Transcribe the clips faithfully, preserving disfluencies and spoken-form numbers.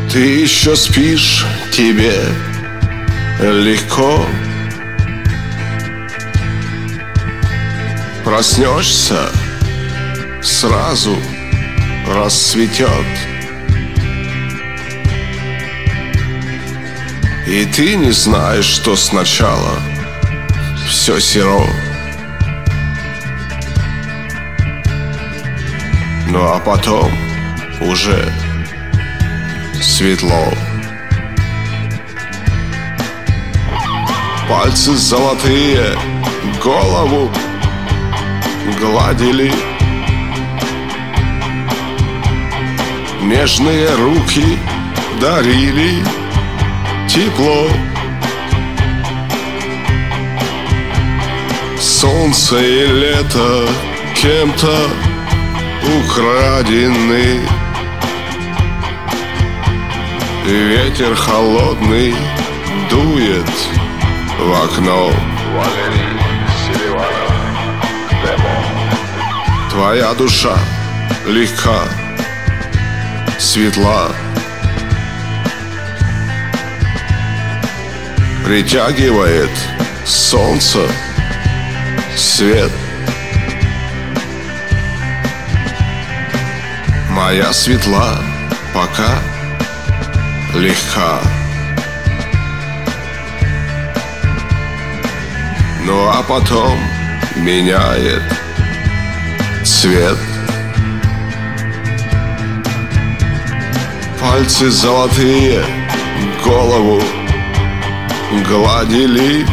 Ты еще спишь, тебе легко. Проснешься, сразу рассветет. И ты не знаешь, что сначала все серо. Ну а потом уже светло. Пальцы золотые голову гладили, нежные руки дарили тепло. Солнце и лето кем-то украдены. Ветер холодный дует в окно. Твоя душа легка, светла, притягивает солнце, свет. Моя светла пока легка. Ну а потом меняет цвет. Пальцы золотые голову гладили,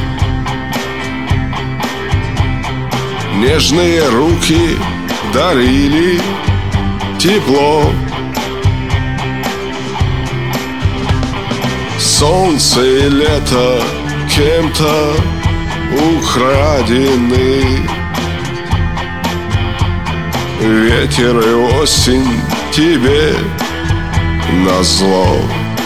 нежные руки дарили тепло. Солнце и лето кем-то украдены. Ветер и осень тебе назло.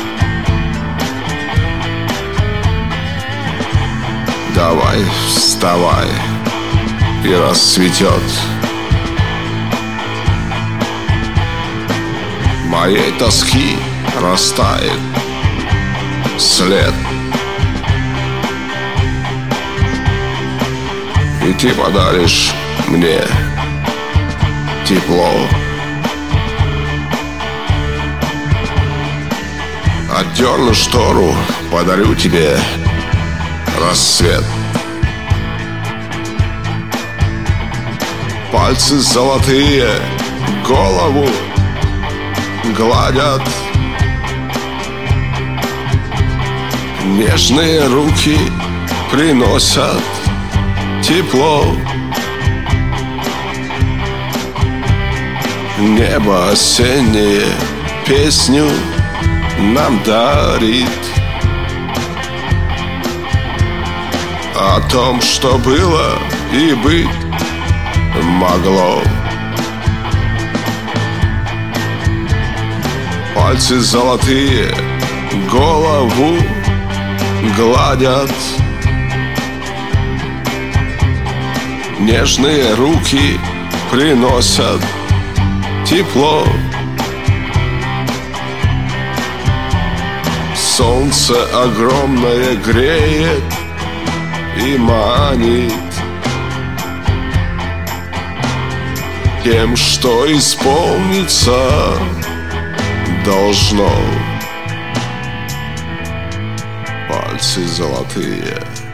Давай, вставай, и расцветет. Моей тоски растает след. И ты подаришь мне тепло. Отдерну штору, подарю тебе рассвет. Пальцы золотые голову гладят, нежные руки приносят тепло. Небо осеннее песню нам дарит о том, что было и быть могло. Пальцы золотые голову гладят, нежные руки приносят тепло. Солнце огромное греет и манит тем, что исполниться должно. Пальцы золотые